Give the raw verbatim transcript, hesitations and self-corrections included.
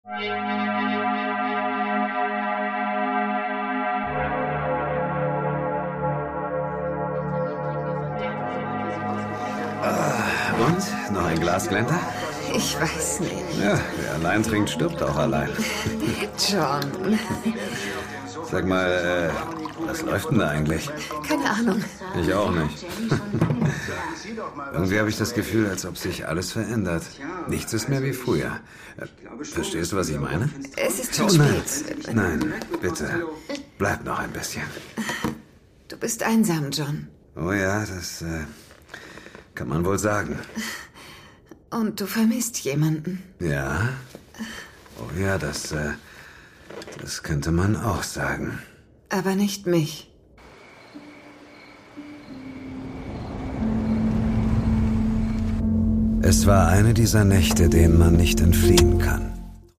Und? Noch ein Glas Glenter? Ich weiß nicht. Ja, wer allein trinkt, stirbt auch allein. John. Sag mal, äh, was läuft denn da eigentlich? Keine Ahnung. Ich auch nicht. Irgendwie habe ich das Gefühl, als ob sich alles verändert. Nichts ist mehr wie früher. Verstehst du, was ich meine? Es ist schon oh, nein. spät. Nein, bitte. Bleib noch ein bisschen. Du bist einsam, John. Oh ja, das äh, kann man wohl sagen. Und du vermisst jemanden. Ja? Oh ja, das, äh, das könnte man auch sagen. Aber nicht mich. Es war eine dieser Nächte, denen man nicht entfliehen kann.